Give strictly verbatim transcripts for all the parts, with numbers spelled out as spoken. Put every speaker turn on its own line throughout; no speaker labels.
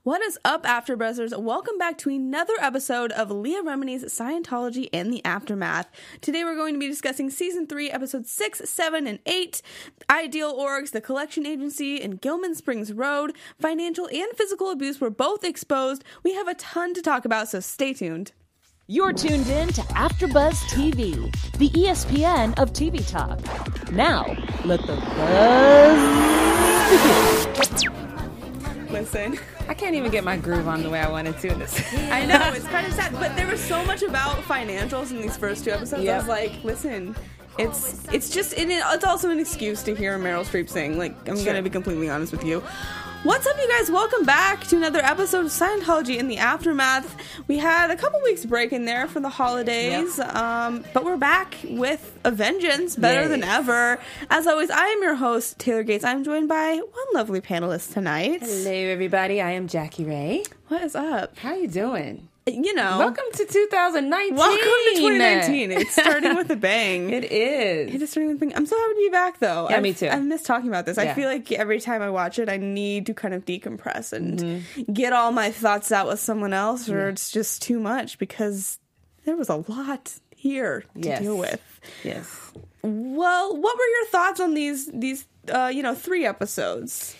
What is up, AfterBuzzers? Welcome back to another episode of Leah Remini's Scientology and the Aftermath. Today we're going to be discussing Season three, Episodes six, seven, and eight, Ideal Orgs, the collection agency in Gilman Springs Road. Financial and physical abuse were both exposed. We have a ton to talk about, so stay tuned.
You're tuned in to AfterBuzz T V, the E S P N of T V talk. Now, let the buzz begin.
Listen,
I can't even get my groove on the way I wanted to in this.
I know, it's kind of sad, but there was so much about financials in these first two episodes.
Yep.
I was like, listen, it's it's just, and it, it's also an excuse to hear Meryl Streep sing. Like, I'm
Sure.
going to be completely honest with you. What's up, you guys? Welcome back to another episode of Scientology in the Aftermath. We had a couple weeks break in there for the holidays,
Yep.
um, but we're back with a vengeance, better
Yes.
than ever. As always, I am your host, Taylor Gates. I'm joined by one lovely panelist tonight.
Hello, everybody. I am Jackie Ray.
What is up?
How you doing?
You know.
Welcome to two thousand nineteen.
Welcome to twenty nineteen. It's starting with a bang.
It is.
It is starting with a bang. I'm so happy to be back, though.
Yeah,
I've,
me too.
I miss talking about this. I
Yeah.
feel like every time I watch it, I need to kind of decompress and
Mm-hmm.
get all my thoughts out with someone else, or
Yeah.
it's just too much because there was a lot here to
Yes.
deal with.
Yes.
Well, what were your thoughts on these, these uh, you know, three episodes?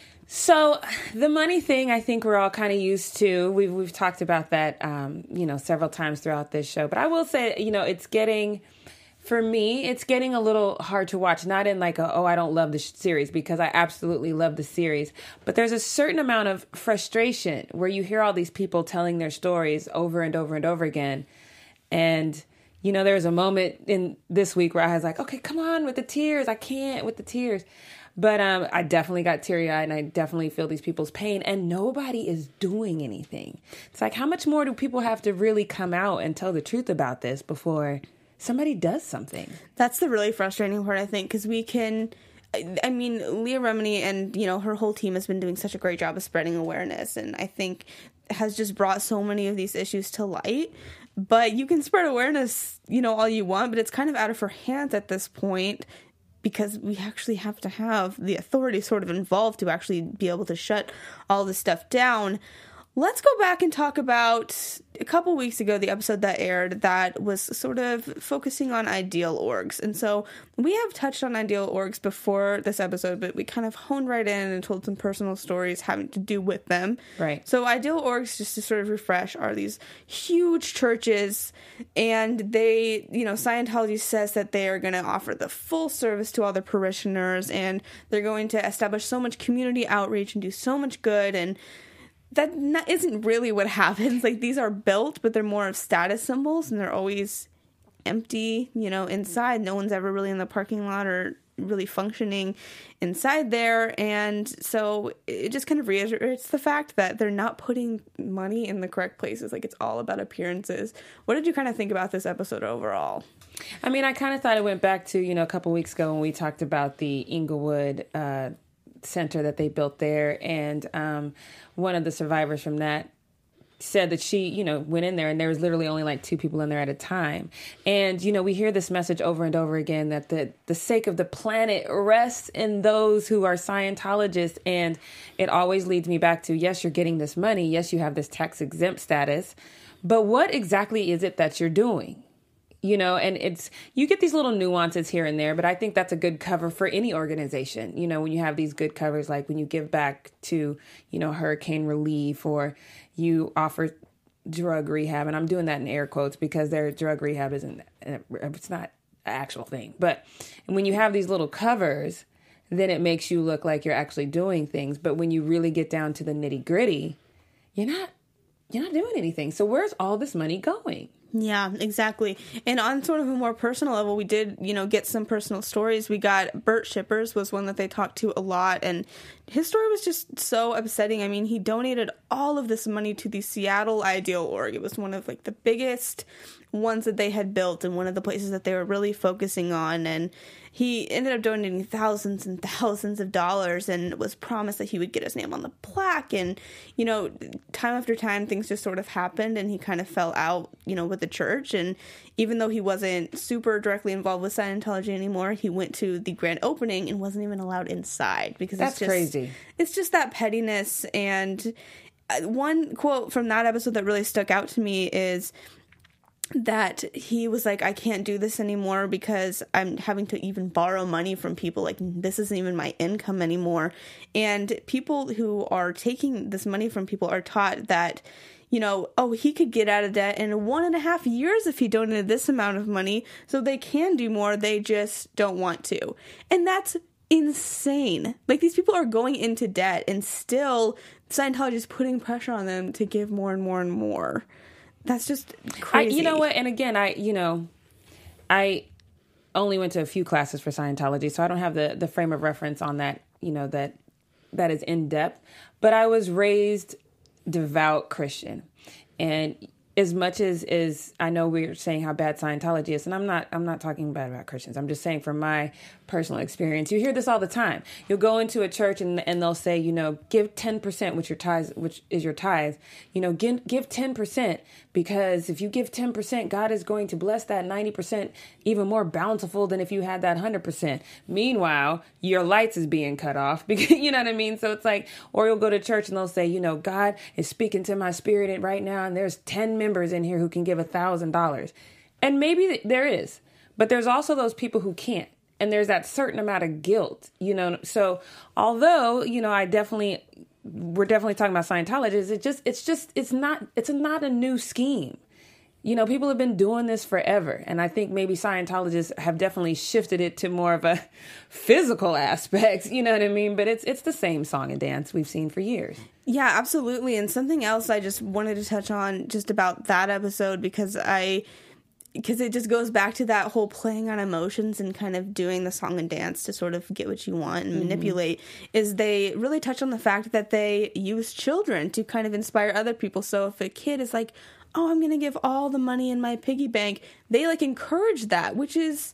So the money thing, I think we're all kind of used to. We've we've talked about that, um, you know, several times throughout this show. But I will say, you know, it's getting, for me, it's getting a little hard to watch. Not in like a, oh, I don't love the series, because I absolutely love the series. But there's a certain amount of frustration where you hear all these people telling their stories over and over and over again. And, you know, there was a moment in this week where I was like, okay, come on with the tears. I can't with the tears. But um, I definitely got teary-eyed, and I definitely feel these people's pain, and nobody is doing anything. It's like, how much more do people have to really come out and tell the truth about this before somebody does something?
That's the really frustrating part, I think, because we can... I mean, Leah Remini and, you know, her whole team has been doing such a great job of spreading awareness, and I think has just brought so many of these issues to light. But you can spread awareness, you know, all you want, but it's kind of out of her hands at this point, because we actually have to have the authority sort of involved to actually be able to shut all this stuff down. Let's go back and talk about a couple weeks ago, the episode that aired that was sort of focusing on Ideal Orgs. And so we have touched on Ideal Orgs before this episode, but we kind of honed right in and told some personal stories having to do with them.
Right.
So Ideal Orgs, just to sort of refresh, are these huge churches, and they, you know, Scientology says that they are going to offer the full service to all their parishioners, and they're going to establish so much community outreach and do so much good, and that not, isn't really what happens. Like, these are built, but they're more of status symbols, and they're always empty, you know, inside. No one's ever really in the parking lot or really functioning inside there. And so it just kind of reiterates the fact that they're not putting money in the correct places. Like, it's all about appearances. What did you kind of think about this episode overall?
I mean, I kind of thought it went back to, you know, a couple weeks ago when we talked about the Inglewood uh, center that they built there. And um, one of the survivors from that said that she, you know, went in there and there was literally only like two people in there at a time. And, you know, we hear this message over and over again that the, the sake of the planet rests in those who are Scientologists. And it always leads me back to, yes, you're getting this money. Yes, you have this tax exempt status. But what exactly is it that you're doing? You know, and it's, you get these little nuances here and there, but I think that's a good cover for any organization. You know, when you have these good covers, like when you give back to, you know, hurricane relief, or you offer drug rehab, and I'm doing that in air quotes because their drug rehab isn't, it's not an actual thing. But when you have these little covers, then it makes you look like you're actually doing things. But when you really get down to the nitty gritty, you're not, you're not doing anything. So where's all this money going?
Yeah, exactly. And on sort of a more personal level, we did, you know, get some personal stories. We got Bert Shippers was one that they talked to a lot, and his story was just so upsetting. I mean, he donated all of this money to the Seattle Ideal Org. It was one of like the biggest ones that they had built and one of the places that they were really focusing on. And he ended up donating thousands and thousands of dollars and was promised that he would get his name on the plaque. And, you know, time after time, things just sort of happened, and he kind of fell out, you know, with the church. And even though he wasn't super directly involved with Scientology anymore, he went to the grand opening and wasn't even allowed inside because
that's
it's just,
crazy.
It's just that pettiness. And one quote from that episode that really stuck out to me is that he was like, I can't do this anymore because I'm having to even borrow money from people. Like, this isn't even my income anymore. And people who are taking this money from people are taught that, you know, oh, he could get out of debt in one and a half years if he donated this amount of money. So they can do more. They just don't want to. And that's insane. Like, these people are going into debt and still Scientology is putting pressure on them to give more and more and more. That's just crazy.
I, you know what? And again, I, you know, I only went to a few classes for Scientology, so I don't have the, the frame of reference on that, you know, that that is in depth. But I was raised devout Christian. And as much as, as I know we're saying how bad Scientology is, and I'm not I'm not talking bad about Christians. I'm just saying from my personal experience, you hear this all the time. You'll go into a church and and they'll say, you know, give ten percent, which your tithes, which is your tithe. You know, give give ten percent because if you give ten percent, God is going to bless that ninety percent even more bountiful than if you had that one hundred percent. Meanwhile, your lights is being cut off because you know what I mean? So it's like, or you'll go to church and they'll say, you know, God is speaking to my spirit right now and there's ten members in here who can give a thousand dollars. And maybe there is, but there's also those people who can't. And there's that certain amount of guilt, you know. So although, you know, I definitely, we're definitely talking about Scientologists, it just, it's just, it's not, it's not a new scheme. You know, people have been doing this forever. And I think maybe Scientologists have definitely shifted it to more of a physical aspect, you know what I mean? But it's, it's the same song and dance we've seen for years.
Yeah, absolutely. And something else I just wanted to touch on just about that episode, because I, because it just goes back to that whole playing on emotions and kind of doing the song and dance to sort of get what you want and mm-hmm. manipulate, is they really touch on the fact that they use children to kind of inspire other people. So if a kid is like, oh, I'm going to give all the money in my piggy bank, they like encourage that, which is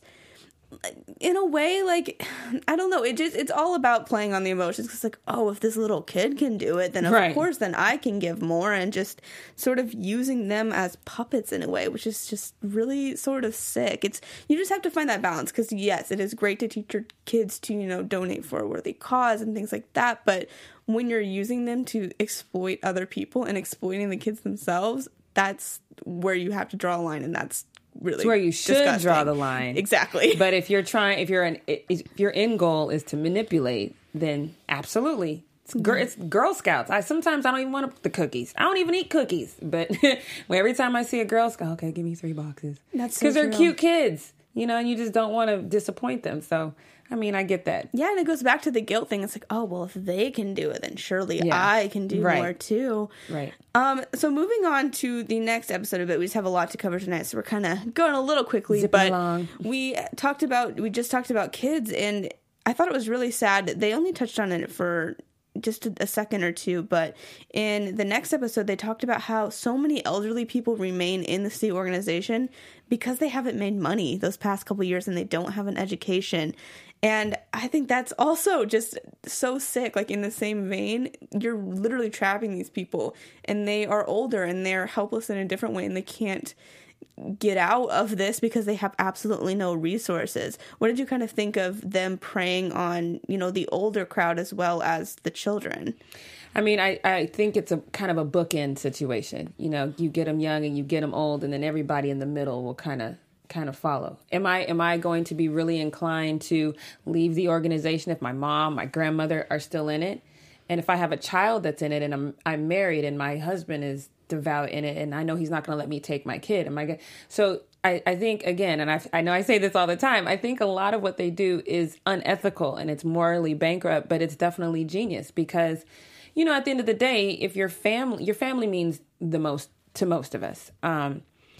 in a way, like, I don't know, it just, it's all about playing on the emotions. Cause like, oh, if this little kid can do it, then of right. course, then I can give more, and just sort of using them as puppets in a way, which is just really sort of sick. It's, you just have to find that balance. Cause yes, it is great to teach your kids to, you know, donate for a worthy cause and things like that. But when you're using them to exploit other people and exploiting the kids themselves, that's where you have to draw a line. And that's really
it's where you should
disgusting.
Draw the line.
Exactly.
But if you're trying, if you're an, if your end goal is to manipulate, then absolutely. It's, mm-hmm. gir- it's Girl Scouts. I sometimes I don't even want the cookies. I don't even eat cookies. But well, every time I see a Girl Scout, okay, give me three boxes. That's because so they're cute kids, you know, and you just don't want to disappoint them. So, I mean, I get that.
Yeah, and it goes back to the guilt thing. It's like, oh, well, if they can do it, then surely yeah. I can do
right.
more too.
Right.
Um. So moving on to the next episode of it, we just have a lot to cover tonight, so we're kind of going a little quickly.
Zipping
but
along.
we talked about, we just talked about kids, and I thought it was really sad. They only touched on it for just a, a second or two, but in the next episode, they talked about how so many elderly people remain in the state organization because they haven't made money those past couple years and they don't have an education. And I think that's also just so sick. Like, in the same vein, you're literally trapping these people, and they are older and they're helpless in a different way, and they can't get out of this because they have absolutely no resources. What did you kind of think of them preying on, you know, the older crowd as well as the children?
I mean, I, I think it's a kind of a bookend situation. You know, you get them young and you get them old, and then everybody in the middle will kind of kind of follow. Am I am I going to be really inclined to leave the organization if my mom, my grandmother are still in it? And if I have a child that's in it, and I'm I'm married and my husband is devout in it, and I know he's not going to let me take my kid, am I going so I, I think, again, and I, I know I say this all the time, I think a lot of what they do is unethical and it's morally bankrupt, but it's definitely genius because, you know, at the end of the day, if your family, your family means the most to most of us. Um,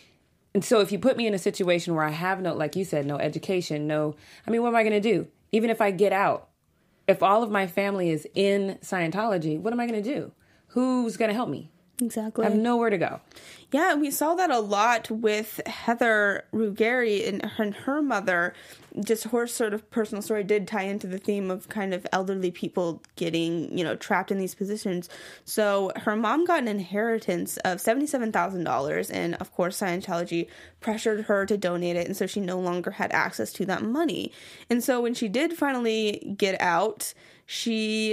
and so if you put me in a situation where I have no, like you said, no education, no, I mean, what am I going to do? Even if I get out, if all of my family is in Scientology, what am I going to do? Who's going to help me?
Exactly.
I have nowhere to go.
Yeah, we saw that a lot with Heather Ruggieri and her, and her mother. Just her sort of personal story did tie into the theme of kind of elderly people getting, you know, trapped in these positions. So her mom got an inheritance of seventy-seven thousand dollars, and of course Scientology pressured her to donate it, and so she no longer had access to that money. And so when she did finally get out, she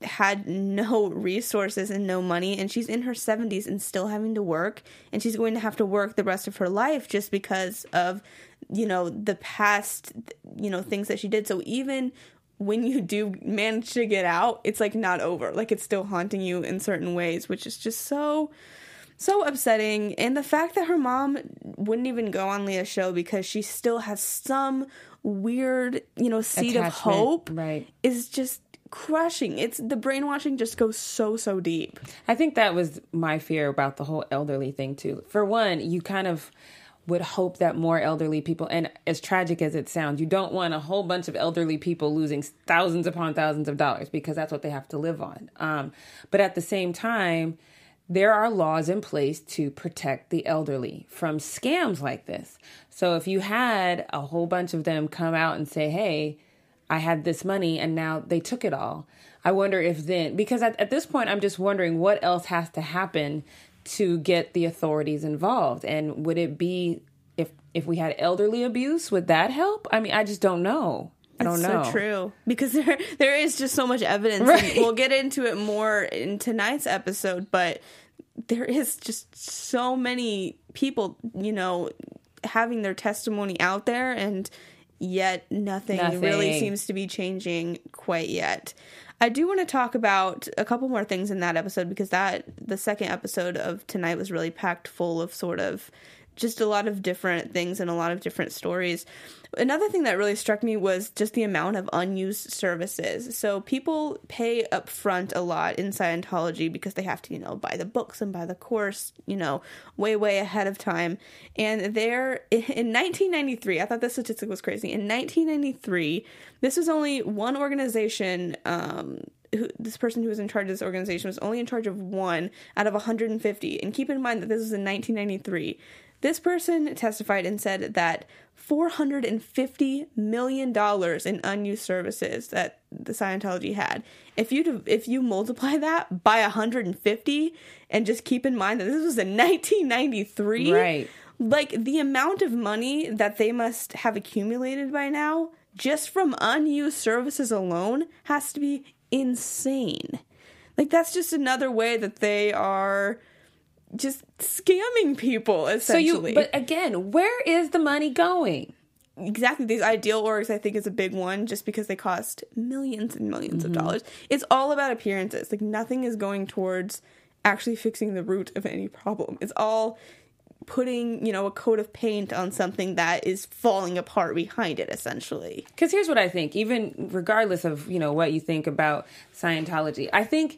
had no resources and no money, and she's in her seventies and still having to work, and she's going to have to work the rest of her life just because of, you know, the past, you know, things that she did. So even when you do manage to get out, it's like not over. Like it's still haunting you in certain ways, which is just so, so upsetting. And the fact that her mom wouldn't even go on Leah's show because she still has some weird, you know, seed
Attachment,
of hope,
right,
is just crushing. It's the brainwashing just goes so, so deep.
I think that was my fear about the whole elderly thing too. For one, you kind of would hope that more elderly people, and as tragic as it sounds, you don't want a whole bunch of elderly people losing thousands upon thousands of dollars because that's what they have to live on. Um, but at the same time, there are laws in place to protect the elderly from scams like this. So if you had a whole bunch of them come out and say, hey, I had this money and now they took it all, I wonder if then, because at, at this point, I'm just wondering what else has to happen to get the authorities involved. And would it be, if if we had elderly abuse, would that help? I mean, I just don't know. I don't
It's
know.
so true. Because there there is just so much evidence.
Right.
And we'll get into it more in tonight's episode, but there is just so many people, you know, having their testimony out there, and yet nothing,
Nothing.
really seems to be changing quite yet. I do want to talk about a couple more things in that episode, because that the second episode of tonight was really packed full of sort of just a lot of different things and a lot of different stories. Another thing that really struck me was just the amount of unused services. So people pay up front a lot in Scientology because they have to, you know, buy the books and buy the course, you know, way, way ahead of time. And there, in nineteen ninety-three, I thought this statistic was crazy. In nineteen ninety-three, this was only one organization, um, who, this person who was in charge of this organization was only in charge of one out of one hundred fifty. And keep in mind that this was in nineteen ninety-three. This person testified and said that four hundred fifty million dollars in unused services that the Scientology had. If you if you multiply that by one hundred fifty, and just keep in mind that this was in nineteen ninety-three,
Right.
like the amount of money that they must have accumulated by now, just from unused services alone, has to be insane. Like that's just another way that they are just scamming people, essentially.
So you, but again, where is the money going?
Exactly. These ideal orgs, I think, is a big one, just because they cost millions and millions
Mm-hmm.
of dollars. It's all about appearances. Like nothing is going towards actually fixing the root of any problem. It's all putting, you know, a coat of paint on something that is falling apart behind it, essentially.
Because here's what I think, even regardless of, you know, what you think about Scientology, I think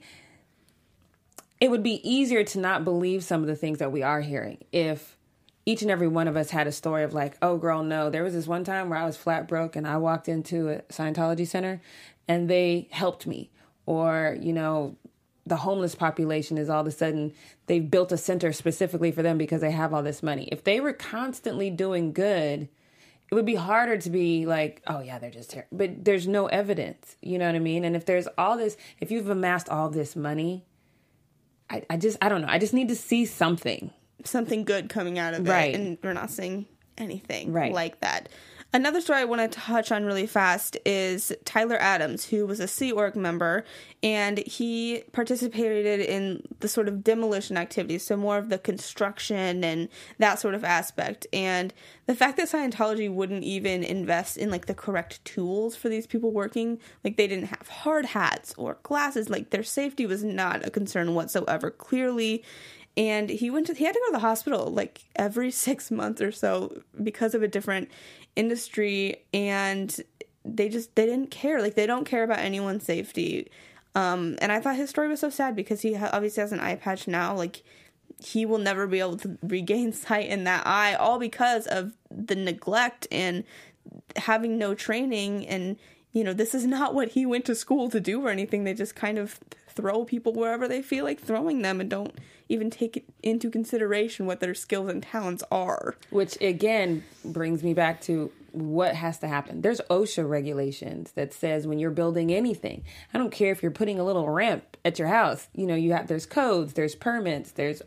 it would be easier to not believe some of the things that we are hearing if each and every one of us had a story of like, oh, girl, no, there was this one time where I was flat broke and I walked into a Scientology center and they helped me. Or, you know, the homeless population is all of a sudden, they've built a center specifically for them because they have all this money. If they were constantly doing good, it would be harder to be like, oh, yeah, they're just terrible. But there's no evidence. You know what I mean? And if there's all this, if you've amassed all this money, I, I just, I don't know. I just need to see something.
Something good coming out of it.
Right.
And we're not seeing anything
Right.
like that. Another story I want to touch on really fast is Tyler Adams, who was a Sea Org member, and he participated in the sort of demolition activities, so more of the construction and that sort of aspect. And the fact that Scientology wouldn't even invest in, like, the correct tools for these people working, like, they didn't have hard hats or glasses, like, their safety was not a concern whatsoever, clearly. And he went to, he had to go to the hospital like every six months or so because of a different industry, and they just, they didn't care. Like, they don't care about anyone's safety. Um, and I thought his story was so sad because he ha- obviously has an eye patch now. Like, he will never be able to regain sight in that eye, all because of the neglect and having no training. And, you know, this is not what he went to school to do or anything. They just kind of throw people wherever they feel like throwing them and don't even take into consideration what their skills and talents are.
Which, again, brings me back to what has to happen. There's OSHA regulations that says when you're building anything, I don't care if you're putting a little ramp at your house, you know, you have, there's codes, there's permits, there's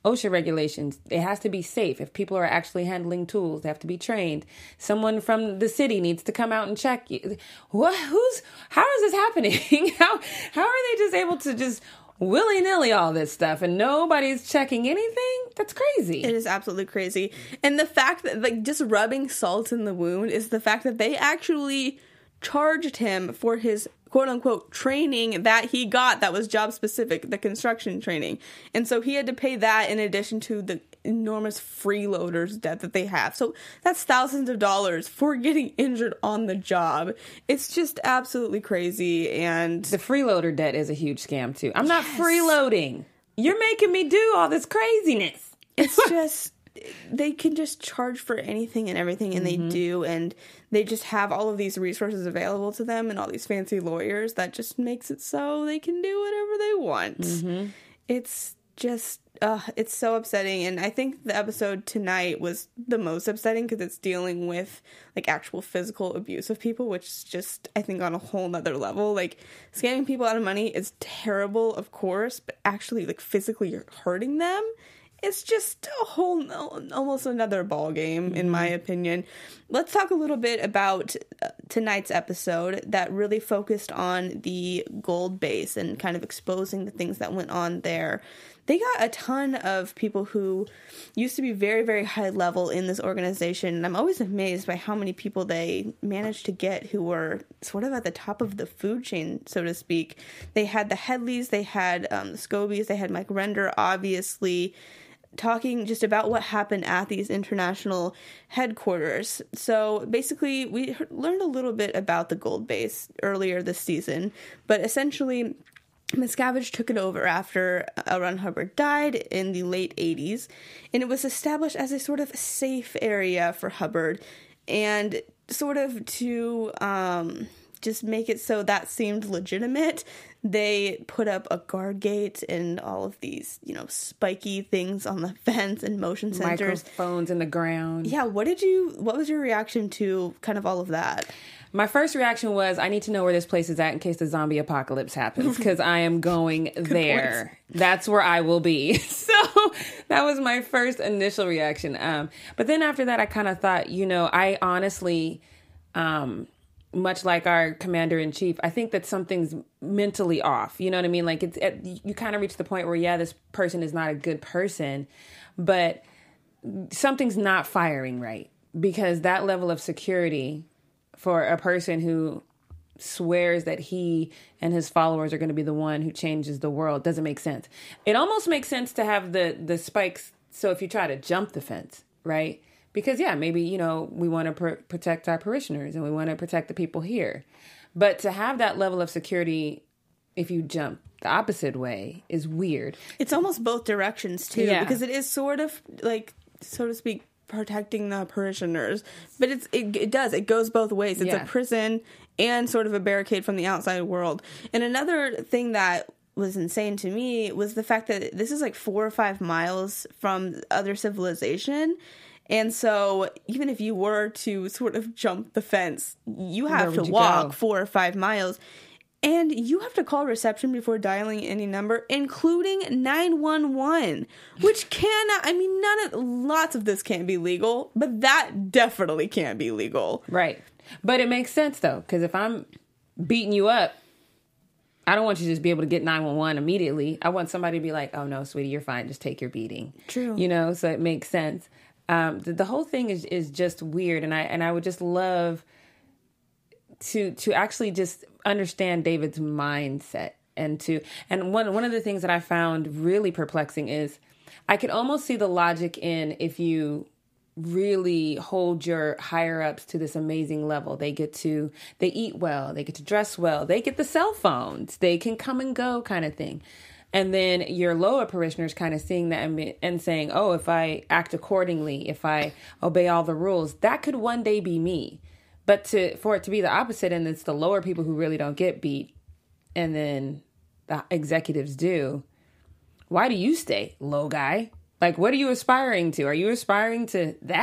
OSHA regulations. It has to be safe. If people are actually handling tools, they have to be trained. Someone from the city needs to come out and check you. What? Who's? How is this happening? how? How are they just able to just willy-nilly all this stuff and nobody's checking anything? That's crazy.
It is absolutely crazy. And the fact that, like, just rubbing salt in the wound is the fact that they actually charged him for his quote-unquote training that he got that was job-specific, the construction training. And so he had to pay that in addition to the enormous freeloaders debt that they have. So that's thousands of dollars for getting injured on the job. It's just absolutely crazy. And
the freeloader debt is a huge scam, too. I'm not yes. freeloading. You're making me do all this craziness.
It's just... they can just charge for anything and everything, and mm-hmm. they do, and they just have all of these resources available to them and all these fancy lawyers that just makes it so they can do whatever they want. Mm-hmm. It's just, uh, it's so upsetting, and I think the episode tonight was the most upsetting because it's dealing with, like, actual physical abuse of people, which is just, I think, on a whole nother level. Like, scamming people out of money is terrible, of course, but actually, like, physically hurting them, it's just a whole, almost another ball game, in my opinion. Let's talk a little bit about tonight's episode that really focused on the gold base and kind of exposing the things that went on there. They got a ton of people who used to be very, very high level in this organization. And I'm always amazed by how many people they managed to get who were sort of at the top of the food chain, so to speak. They had the Headleys, they had um, the Scobies, they had Mike Render, obviously, talking just about what happened at these international headquarters. So basically, we heard, learned a little bit about the gold base earlier this season, but essentially, Miscavige took it over after L. Ron Hubbard died in the late eighties, and it was established as a sort of safe area for Hubbard, and sort of to um, just make it so that seemed legitimate, they put up a guard gate and all of these, you know, spiky things on the fence and motion sensors.
Microphones in the ground.
Yeah, what did you, what was your reaction to kind of all of that?
My first reaction was, I need to know where this place is at in case the zombie apocalypse happens, because I am going there. Points. That's where I will be. So that was my first initial reaction. Um, but then after that, I kind of thought, you know, I honestly... Um, much like our commander-in-chief, I think that something's mentally off. You know what I mean? Like, it's it, you kind of reach the point where, yeah, this person is not a good person, but something's not firing right, because that level of security for a person who swears that he and his followers are going to be the one who changes the world doesn't make sense. It almost makes sense to have the the spikes, so if you try to jump the fence, right? Because, yeah, maybe, you know, we want to pr- protect our parishioners and we want to protect the people here. But to have that level of security, if you jump the opposite way, is weird.
It's almost both directions, too, yeah. Because it is sort of, like, so to speak, protecting the parishioners. But it's it, it does. It goes both ways. It's yeah. a prison and sort of a barricade from the outside world. And another thing that was insane to me was the fact that this is, like, four or five miles from other civilization. And so even if you were to sort of jump the fence, you have to walk go? four or five miles. And you have to call reception before dialing any number, including nine one one, which cannot, I mean, none of, lots of this can't be legal, but that definitely can't be legal.
Right. But it makes sense, though, because if I'm beating you up, I don't want you to just be able to get nine one one immediately. I want somebody to be like, oh, no, sweetie, you're fine. Just take your beating.
True.
You know, so it makes sense. Um, the, the whole thing is, is just weird. And I, and I would just love to, to actually just understand David's mindset and to, and one, one of the things that I found really perplexing is I could almost see the logic in if you really hold your higher ups to this amazing level. They get to, they eat well, they get to dress well, they get the cell phones, they can come and go kind of thing. And then your lower parishioners kind of seeing that and, and saying, oh, if I act accordingly, if I obey all the rules, that could one day be me. But to for it to be the opposite, and it's the lower people who really don't get beat, and then the executives do, why do you stay, low guy? Like, what are you aspiring to? Are you aspiring to that?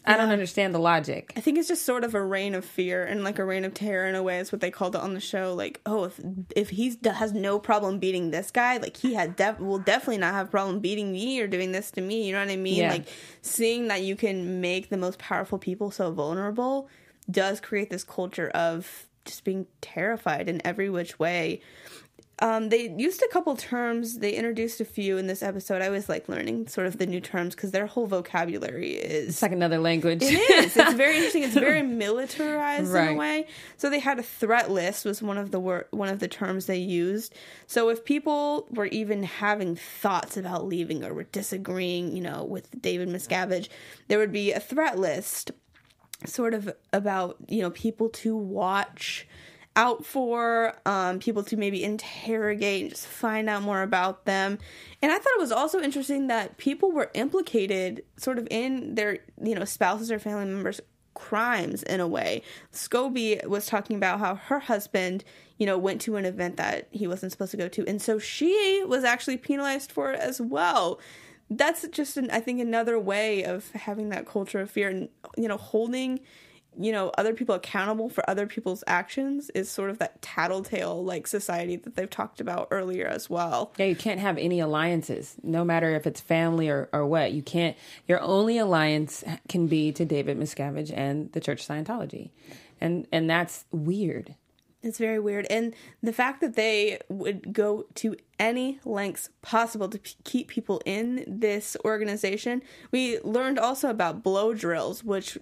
I don't understand the logic.
I think it's just sort of a reign of fear and like a reign of terror in a way is what they called it on the show. Like, oh, if if he has no problem beating this guy, like he had def- will definitely not have problem beating me or doing this to me. You know what I mean?
Yeah.
Like seeing that you can make the most powerful people so vulnerable does create this culture of just being terrified in every which way. Um, they used a couple terms. They introduced a few in this episode. I was like learning sort of the new terms because their whole vocabulary is
It's like another language.
It is. It's very interesting. It's very militarized
Right.
in a way. So they had a threat list was one of the wor- one of the terms they used. So if people were even having thoughts about leaving or were disagreeing, you know, with David Miscavige, there would be a threat list, sort of about, you know, people to watch out for, um, people to maybe interrogate and just find out more about them. And I thought it was also interesting that people were implicated sort of in their, you know, spouses or family members' crimes in a way. Scobie was talking about how her husband, you know, went to an event that he wasn't supposed to go to. And so she was actually penalized for it as well. That's just, an, I think, another way of having that culture of fear and, you know, holding, you know, other people accountable for other people's actions is sort of that tattletale like society that they've talked about earlier as well.
Yeah, you can't have any alliances, no matter if it's family or, or what. You can't, your only alliance can be to David Miscavige and the Church of Scientology. And, and that's weird.
It's very weird. And the fact that they would go to any lengths possible to p- keep people in this organization. We learned also about blow drills, which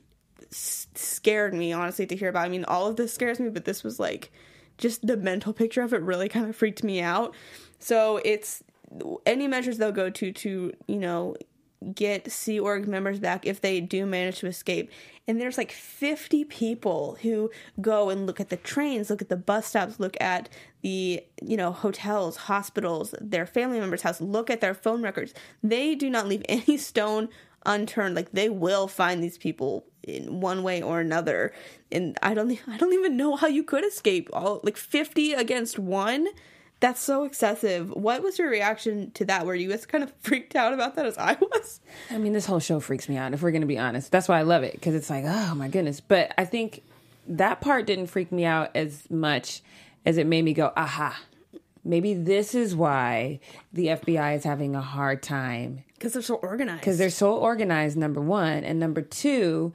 scared me, honestly, to hear about. I mean, all of this scares me, but this was like just the mental picture of it really kind of freaked me out. So it's any measures they'll go to to, you know, get Sea Org members back if they do manage to escape. And there's like fifty people who go and look at the trains, look at the bus stops, look at the, you know, hotels, hospitals, their family members' house, look at their phone records. They do not leave any stone unturned. Like, they will find these people in one way or another. And I don't I don't even know how you could escape. All like fifty against one. That's so excessive. What was your reaction to that? Were you as kind of freaked out about that as I was?
I mean, this whole show freaks me out, if we're going to be honest. That's why I love it, because it's like, oh my goodness. But I think that part didn't freak me out as much as it made me go, aha, maybe this is why the F B I is having a hard time.
Because they're so organized.
Because they're so organized, number one. And number two,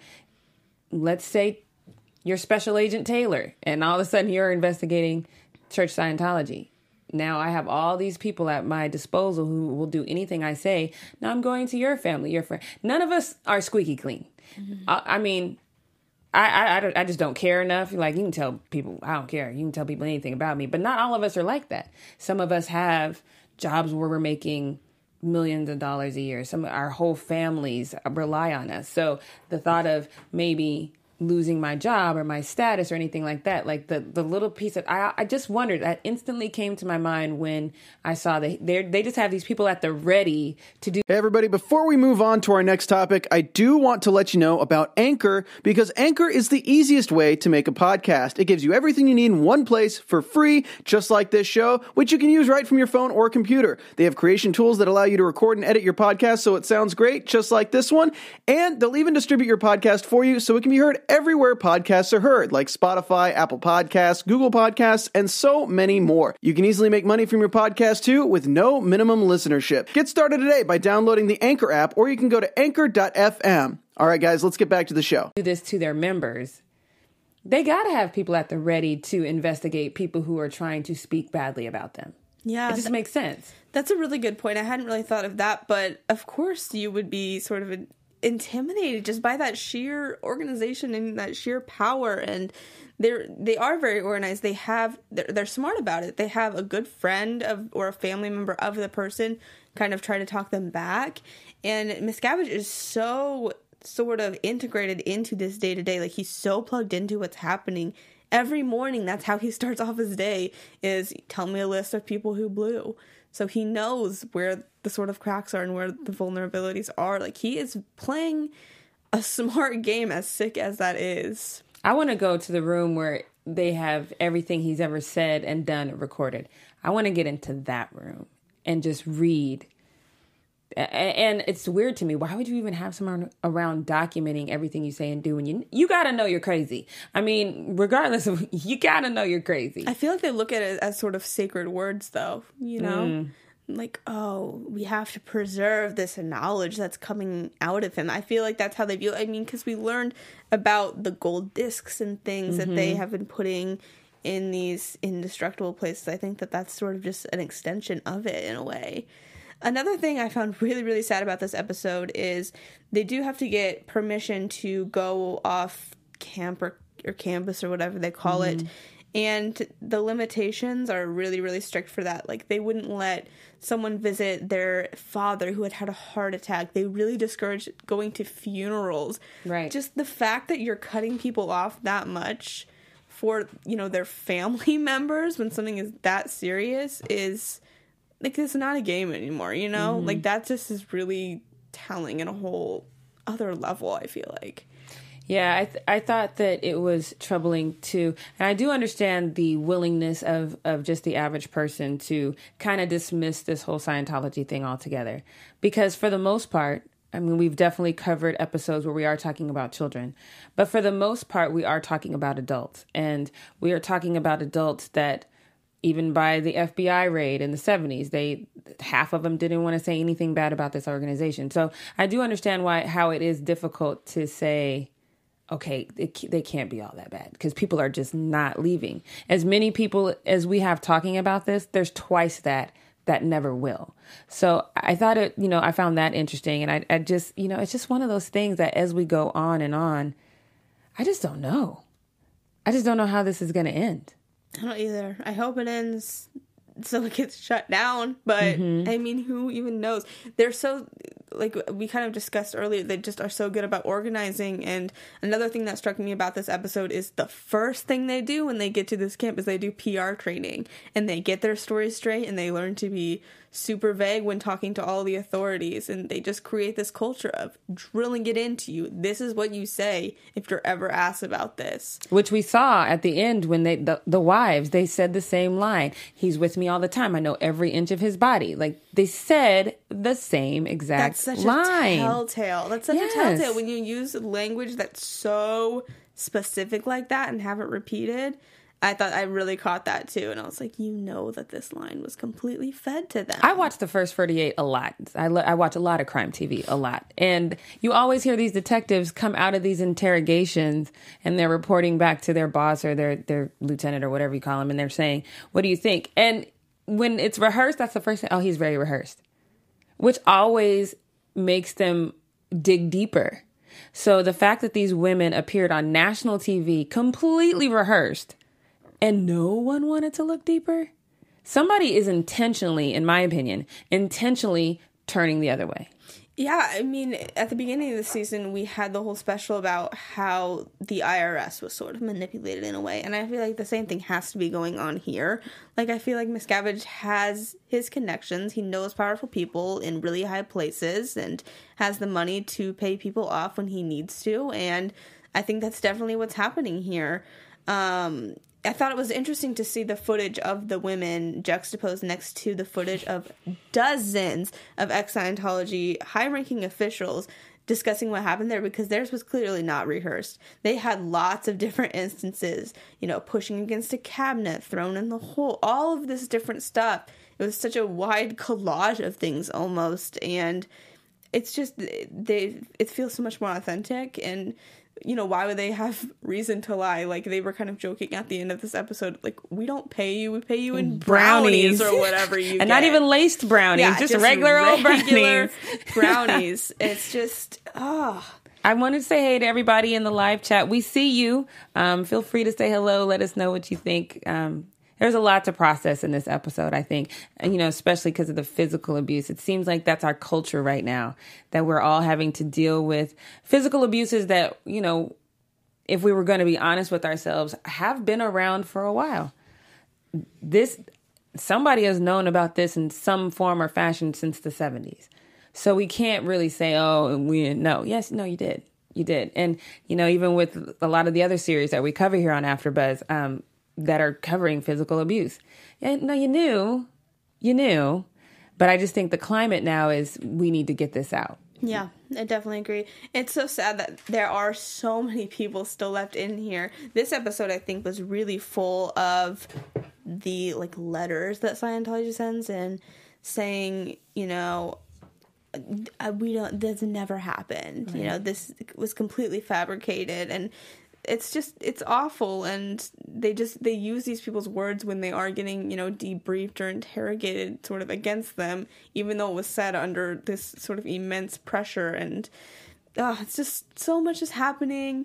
let's say you're Special Agent Taylor, and all of a sudden you're investigating Church Scientology. Now I have all these people at my disposal who will do anything I say. Now I'm going to your family, your friend. None of us are squeaky clean. Mm-hmm. I, I mean, I, I, I, don't, I just don't care enough. Like, you can tell people, I don't care. You can tell people anything about me. But not all of us are like that. Some of us have jobs where we're making millions of dollars a year. Some of our whole families rely on us. So the thought of maybe losing my job or my status or anything like that, like the the little piece that I I just wondered, that instantly came to my mind when I saw that they they just have these people at the ready to do.
Hey everybody, before we move on to our next topic, I do want to let you know about Anchor, because Anchor is the easiest way to make a podcast. It gives you everything you need in one place for free, just like this show, which you can use right from your phone or computer. They have creation tools that allow you to record and edit your podcast so it sounds great, just like this one, and they'll even distribute your podcast for you so it can be heard everywhere podcasts are heard, like Spotify, Apple Podcasts, Google Podcasts, and so many more. You can easily make money from your podcast too with no minimum listenership. Get started today by downloading the Anchor app, or you can go to anchor dot f m. All right, guys, let's get back to the show.
Do this to their members. They got to have people at the ready to investigate people who are trying to speak badly about them.
Yeah.
It just
th-
makes sense.
That's a really good point. I hadn't really thought of that, but of course you would be sort of intimidated just by that sheer organization and that sheer power. And they're they are very organized. They have they're, they're smart about it. They have a good friend of or a family member of the person kind of try to talk them back. And Miscavige is so sort of integrated into this day to day. Like, he's so plugged into what's happening every morning. That's how he starts off his day, is tell me a list of people who blew. So he knows where the sort of cracks are and where the vulnerabilities are. Like, he is playing a smart game, as sick as that is.
I want to go to the room where they have everything he's ever said and done recorded. I want to get into that room and just read And it's weird to me. Why would you even have someone around documenting everything you say and do? And you, you got to know you're crazy. I mean, regardless of, you got to know you're crazy.
I feel like they look at it as sort of sacred words, though, you know? Mm. Like, oh, we have to preserve this knowledge that's coming out of him. I feel like that's how they view it. I mean, because we learned about the gold discs and things mm-hmm. that they have been putting in these indestructible places. I think that that's sort of just an extension of it in a way. Another thing I found really, really sad about this episode is they do have to get permission to go off camp or, or campus or whatever they call mm-hmm. it. And the limitations are really, really strict for that. Like, they wouldn't let someone visit their father who had had a heart attack. They really discouraged going to funerals.
Right.
Just the fact that you're cutting people off that much for, you know, their family members when something is that serious is, like, it's not a game anymore, you know? Mm-hmm. Like, that just is really telling in a whole other level, I feel like.
Yeah, I th- I thought that it was troubling too. And I do understand the willingness of, of just the average person to kind of dismiss this whole Scientology thing altogether. Because for the most part, I mean, we've definitely covered episodes where we are talking about children. But for the most part, we are talking about adults. And we are talking about adults that even by the F B I raid in the seventies, they half of them didn't want to say anything bad about this organization. So I do understand why how it is difficult to say, okay, it, they can't be all that bad because people are just not leaving. As many people as we have talking about this, there's twice that that never will. So I thought it, you know, I found that interesting. And I, I just, you know, it's just one of those things that as we go on and on, I just don't know. I just don't know how this is going to end.
I don't either. I hope it ends so it gets shut down. But, mm-hmm. I mean, who even knows? They're so, like we kind of discussed earlier, they just are so good about organizing. And another thing that struck me about this episode is the first thing they do when they get to this camp is they do P R training. And they get their stories straight and they learn to be super vague when talking to all the authorities. And they just create this culture of drilling it into you. This is what you say if you're ever asked about this.
Which we saw at the end when they the, the wives, they said the same line. He's with me all the time. I know every inch of his body. Like, they said the same exact
That's such
line.
a telltale. That's such
yes.
a telltale when you use language that's so specific like that and have it repeated. I thought I really caught that too. And I was like, you know that this line was completely fed to them.
I watched the first forty-eight a lot. I, lo- I watch a lot of crime T V, a lot. And you always hear these detectives come out of these interrogations and they're reporting back to their boss or their, their lieutenant or whatever you call them. And they're saying, what do you think? And when it's rehearsed, that's the first thing. Oh, he's very rehearsed, which always makes them dig deeper. So the fact that these women appeared on national T V completely rehearsed and no one wanted to look deeper, somebody is intentionally, in my opinion, intentionally turning the other way.
Yeah, I mean, at the beginning of the season, we had the whole special about how the I R S was sort of manipulated in a way. And I feel like the same thing has to be going on here. Like, I feel like Miscavige has his connections. He knows powerful people in really high places and has the money to pay people off when he needs to. And I think that's definitely what's happening here. Um... I thought it was interesting to see the footage of the women juxtaposed next to the footage of dozens of ex-Scientology high-ranking officials discussing what happened there, because theirs was clearly not rehearsed. They had lots of different instances, you know, pushing against a cabinet, thrown in the hole, all of this different stuff. It was such a wide collage of things almost, and it's just, they, it feels so much more authentic. And you know, why would they have reason to lie? Like, they were kind of joking at the end of this episode, like, we don't pay you, we pay you in brownies, brownies or whatever you and get.
Not even laced brownies, yeah, just, just regular, regular old brownies.
brownies. It's just, oh.
I wanted to say hey to everybody in the live chat. We see you. Um, feel free to say hello. Let us know what you think. Um, There's a lot to process in this episode, I think, and, you know, especially because of the physical abuse. It seems like that's our culture right now, that we're all having to deal with physical abuses that, you know, if we were going to be honest with ourselves, have been around for a while. This, somebody has known about this in some form or fashion since the seventies. So we can't really say, oh, we didn't know. Yes, no, you did. You did. And, you know, even with a lot of the other series that we cover here on AfterBuzz, um, that are covering physical abuse. Yeah, no, you knew, you knew, But I just think the climate now is we need to get this out.
Yeah, I definitely agree. It's so sad that there are so many people still left in here. This episode, I think, was really full of the like letters that Scientology sends and saying, you know, we don't, this never happened. Right. You know, this was completely fabricated, and it's just, it's awful. And they just, they use these people's words when they are getting, you know, debriefed or interrogated sort of against them, even though it was said under this sort of immense pressure. And uh, it's just, so much is happening.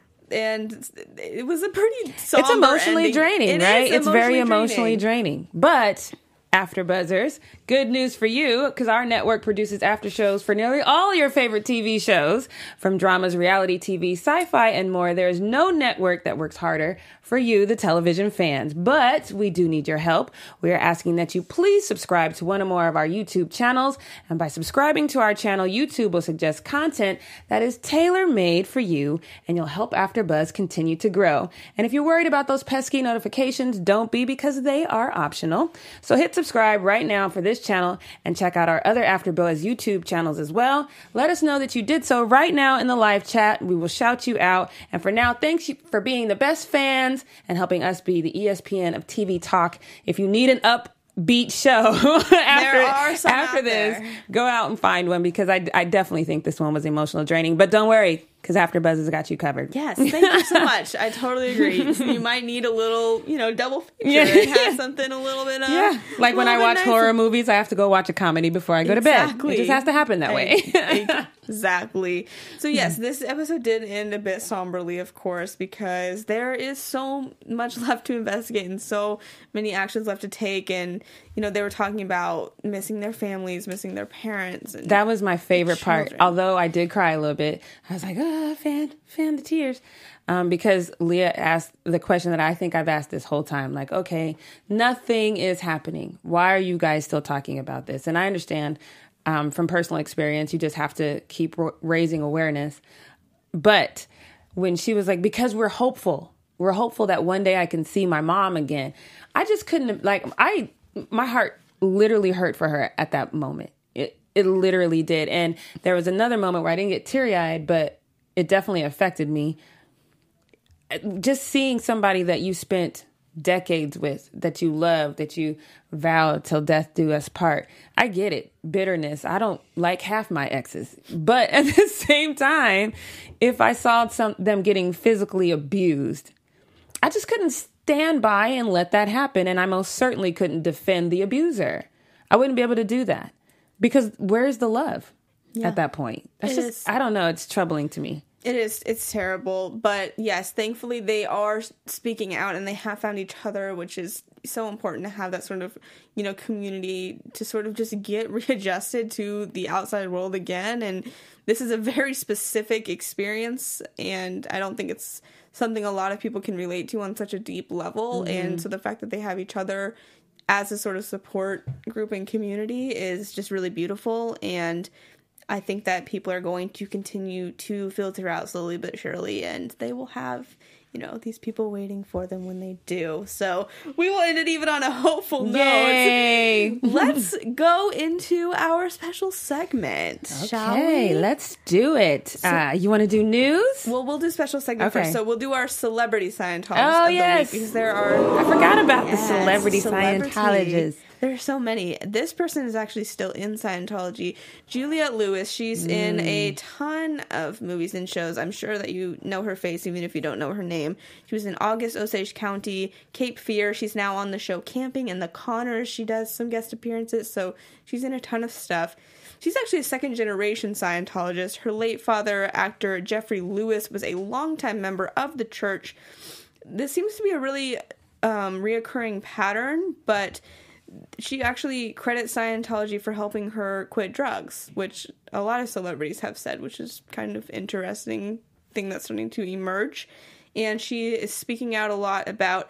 And it was a pretty somber
It's emotionally
ending.
draining,
It
right?
is
It's very
emotionally
emotionally draining. But After Buzzers, good news for you, because our network produces after shows for nearly all your favorite T V shows, from dramas, reality T V, sci-fi, and more. There is no network that works harder for you, the television fans. But we do need your help. We are asking that you please subscribe to one or more of our YouTube channels. And by subscribing to our channel, YouTube will suggest content that is tailor-made for you, and you'll help AfterBuzz continue to grow. And if you're worried about those pesky notifications, don't be, because they are optional. So hit subscribe right now for this channel and check out our other AfterBuzz YouTube channels as well. Let us know that you did so right now in the live chat. We will shout you out. And for now, thanks for being the best fans and helping us be the E S P N of T V talk. If you need an upbeat show after, after this, there. Go out and find one, because I, I definitely think this one was emotional draining. But don't worry, because AfterBuzz has got you covered.
Yes, thank you so much. I totally agree. So you might need a little, you know, double feature yeah. and have something a little bit. Uh,
yeah, like when I watch nice. horror movies, I have to go watch a comedy before I go
exactly.
to bed. It just has to happen that way.
Exactly. So yes, this episode did end a bit somberly, of course, because there is so much left to investigate and so many actions left to take. And, you know, they were talking about missing their families, missing their parents. And
that was my favorite part. Although I did cry a little bit. I was like, oh, fan, fan the tears. Um, because Leah asked the question that I think I've asked this whole time. Like, okay, nothing is happening. Why are you guys still talking about this? And I understand um, from personal experience, you just have to keep r- raising awareness. But when she was like, because we're hopeful, we're hopeful that one day I can see my mom again. I just couldn't, like, I, my heart literally hurt for her at that moment. It, it literally did. And there was another moment where I didn't get teary-eyed, but it definitely affected me. Just seeing somebody that you spent decades with, that you love, that you vowed till death do us part. I get it. Bitterness. I don't like half my exes. But at the same time, if I saw some them getting physically abused, I just couldn't stand by and let that happen. And I most certainly couldn't defend the abuser. I wouldn't be able to do that, because where's the love yeah. at that point? That's it just, is. I don't know. It's troubling to me.
It is. It's terrible. But yes, thankfully they are speaking out and they have found each other, which is so important to have that sort of, you know, community to sort of just get readjusted to the outside world again. And this is a very specific experience, and I don't think it's something a lot of people can relate to on such a deep level. Mm-hmm. And so the fact that they have each other as a sort of support group and community is just really beautiful. And I think that people are going to continue to filter out slowly but surely, and they will have, you know, these people waiting for them when they do. So we will end it even on a hopeful note.
Yay!
Let's go into our special segment,
okay,
shall we?
Let's do it. So, uh, you want to do news?
Well, we'll do special segment
okay.
first. So we'll do our celebrity Scientologists
oh,
of the
yes.
week, because there are...
I forgot about yes, the celebrity,
celebrity
Scientologists.
There are so many. This person is actually still in Scientology. Juliette Lewis, she's mm. in a ton of movies and shows. I'm sure that you know her face, even if you don't know her name. She was in August Osage County, Cape Fear. She's now on the show Camping and The Conners. She does some guest appearances, so she's in a ton of stuff. She's actually a second-generation Scientologist. Her late father, actor Jeffrey Lewis, was a longtime member of the church. This seems to be a really um, reoccurring pattern, but she actually credits Scientology for helping her quit drugs, which a lot of celebrities have said, which is kind of interesting thing that's starting to emerge. And she is speaking out a lot about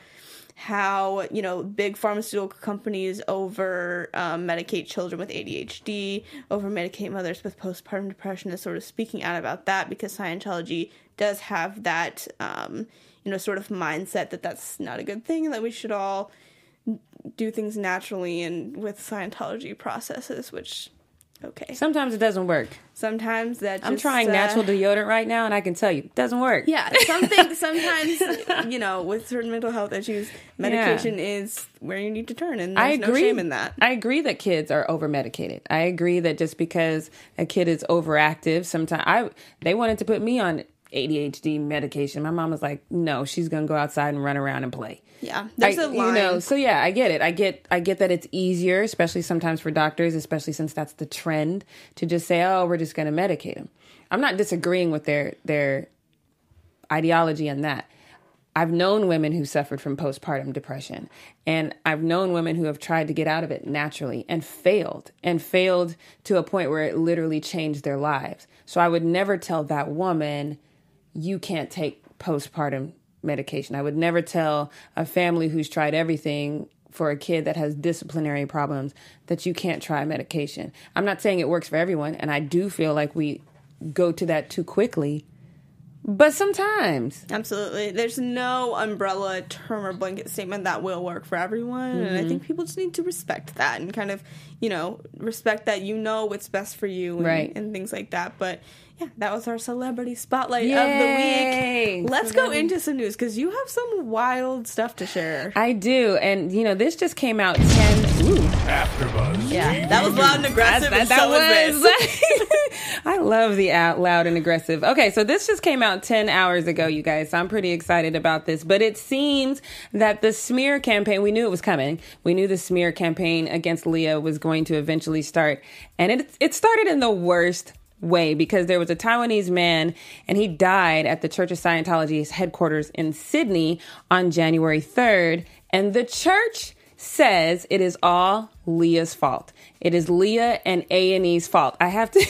how, you know, big pharmaceutical companies over um, medicate children with A D H D, over medicate mothers with postpartum depression, is sort of speaking out about that, because Scientology does have that, um, you know, sort of mindset that that's not a good thing, and that we should all do things naturally and with Scientology processes, which, okay.
Sometimes it doesn't work.
Sometimes that just,
I'm trying
uh,
natural deodorant right now, and I can tell you, it doesn't work.
Yeah, something, sometimes, you know, with certain mental health issues, medication yeah. is where you need to turn, and there's
I agree.
no shame in that.
I agree that kids are over-medicated. I agree that just because a kid is overactive, sometimes I they wanted to put me on A D H D medication. My mom was like, no, she's going to go outside and run around and play.
Yeah, there's
I,
a line.
You know, so yeah, I get it. I get I get that it's easier, especially sometimes for doctors, especially since that's the trend, to just say, oh, we're just going to medicate them. I'm not disagreeing with their their ideology in that. I've known women who suffered from postpartum depression, and I've known women who have tried to get out of it naturally and failed, and failed to a point where it literally changed their lives. So I would never tell that woman, you can't take postpartum medication. I would never tell a family who's tried everything for a kid that has disciplinary problems that you can't try medication. I'm not saying it works for everyone, and I do feel like we go to that too quickly, but sometimes.
Absolutely. There's no umbrella term or blanket statement that will work for everyone, mm-hmm. and I think people just need to respect that and kind of, you know, respect that you know what's best for you and,
right.
and things like that. But yeah, that was our celebrity spotlight
Yay!
of the week. Let's go into some news, because you have some wild stuff to share.
I do, and you know, this just came out ten. Ooh.
AfterBuzz.
Yeah, that was loud and aggressive.
That,
and
that
so
was.
was this.
I love the out loud and aggressive. Okay, so this just came out ten hours ago, you guys. So I'm pretty excited about this. But it seems that the smear campaign, we knew it was coming. We knew the smear campaign against Leah was going to eventually start, and it it started in the worst way, because there was a Taiwanese man and he died at the Church of Scientology's headquarters in Sydney on January third. And the church says it is all Leah's fault. It is Leah and A and E's fault. I have to,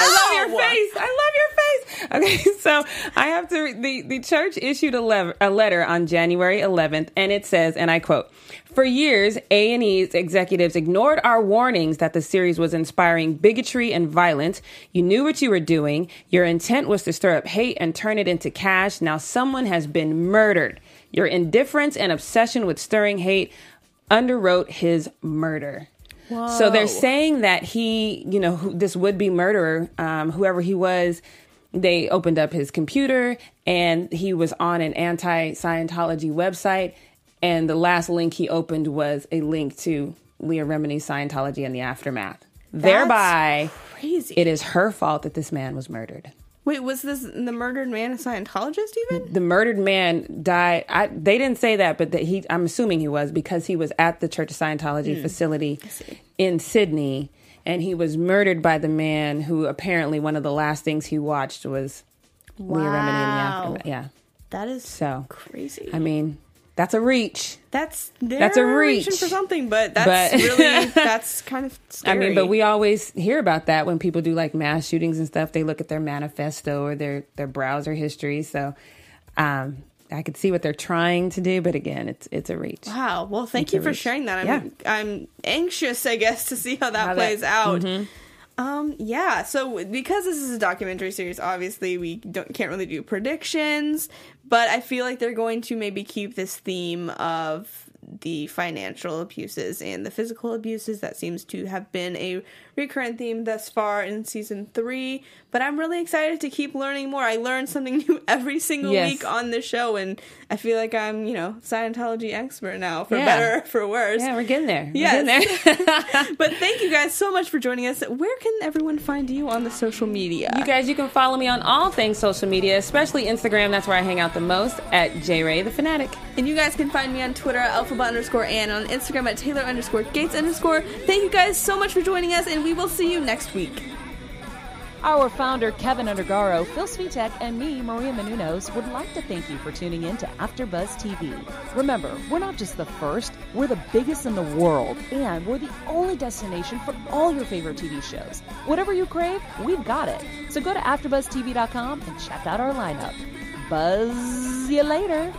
I love your face. I love your face. Okay, so I have to, the, the church issued a, lever, a letter on January eleventh, and it says, and I quote, "For years, A and E's executives ignored our warnings that the series was inspiring bigotry and violence. You knew what you were doing. Your intent was to stir up hate and turn it into cash. Now someone has been murdered. Your indifference and obsession with stirring hate underwrote his murder." Whoa. So they're saying that he, you know, who, this would-be murderer, um, whoever he was, they opened up his computer and he was on an anti-Scientology website. And the last link he opened was a link to Leah Remini's Scientology and the aftermath. That's Thereby,
crazy.
It is her fault that this man was murdered.
Wait, was this the murdered man a Scientologist even?
The murdered man died. I, they didn't say that, but that he, I'm assuming he was, because he was at the Church of Scientology mm. facility in Sydney, and he was murdered by the man who apparently one of the last things he watched was
wow.
Leah Remini in the aftermath. Yeah.
That is so
crazy. I mean, that's a reach.
That's
that's a reach
for something, but that's but, really that's kind of scary.
I mean, but we always hear about that when people do like mass shootings and stuff. They look at their manifesto or their their browser history. So um, I could see what they're trying to do, but again, it's it's a reach.
Wow. Well, thank it's you for reach. sharing that. I'm
yeah.
I'm anxious, I guess, to see how that how plays that, out. Mm-hmm. Um, yeah, so because this is a documentary series, obviously we don't can't really do predictions, but I feel like they're going to maybe keep this theme of the financial abuses and the physical abuses. That seems to have been a recurrent theme thus far in season three, but I'm really excited to keep learning more. I learn something new every single yes. week on the show, and I feel like I'm, you know, Scientology expert now, for yeah. better or for worse.
Yeah, we're getting there.
Yes.
We're getting
there. But thank you guys so much for joining us. Where can everyone find you on the social media?
You guys, you can follow me on all things social media, especially Instagram. That's where I hang out the most, at JRay the Fanatic.
And you guys can find me on Twitter at Alphaba underscore and on Instagram at Taylor underscore Gates underscore. Thank you guys so much for joining us, and we will see you next week.
Our founder, Kevin Undergaro, Phil Svitek, and me, Maria Menounos, would like to thank you for tuning in to AfterBuzz T V. Remember, we're not just the first, we're the biggest in the world, and we're the only destination for all your favorite T V shows. Whatever you crave, we've got it. So go to after buzz t v dot com and check out our lineup. Buzz you later.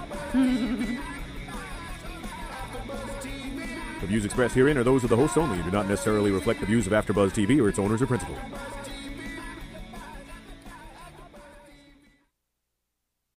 The views expressed herein are those of the hosts only and do not necessarily reflect the views of AfterBuzz T V or its owners or principals.